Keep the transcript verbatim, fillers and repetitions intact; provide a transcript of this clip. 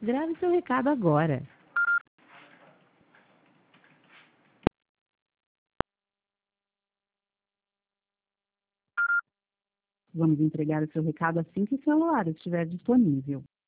Grave seu recado agora. Vamos entregar o seu recado assim que o celular estiver disponível.